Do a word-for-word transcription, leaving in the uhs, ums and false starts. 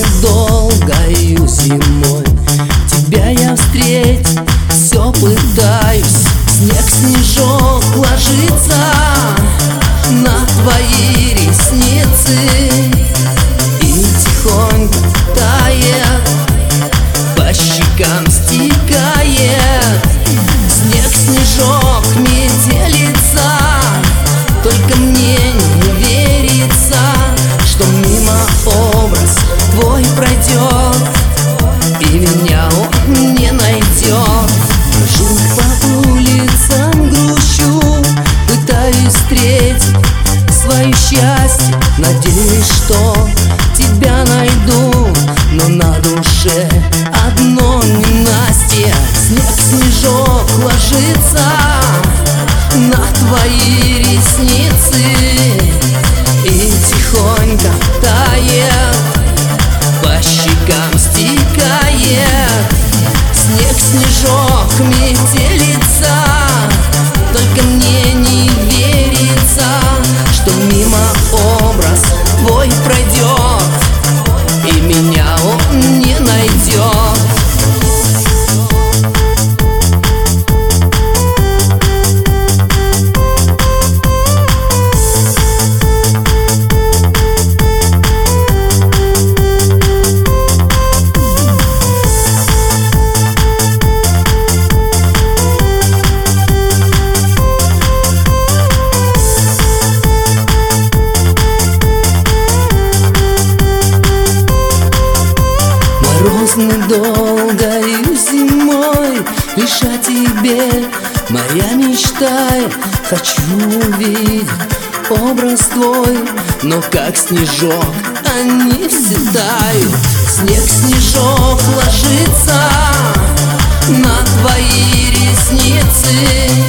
долгою зимой тебя я встретить все пытаюсь. Снег, снежок ложится на твои ресницы и тихонько тает, по щекам стекает. Снег, снежок, метелица, только мне не верится, что мимо образ твой пройдет и меня он не найдет. Хожу по улицам, грущу, пытаюсь встретить свое счастье, надеюсь, что тебя найду, но на душе одно ненастье. Снег, снежок ложится на твои ресницы и тихонько тает, по щекам стекает. Снег, снежок, метелица, только мне не верится, что мимо образ твой пройдет и меня он не найдет. Морозной долгою зимой лишь о тебе моя мечта. Хочу увидеть образ твой, но как снежок они все тают. Снег, снежок ложится на твои ресницы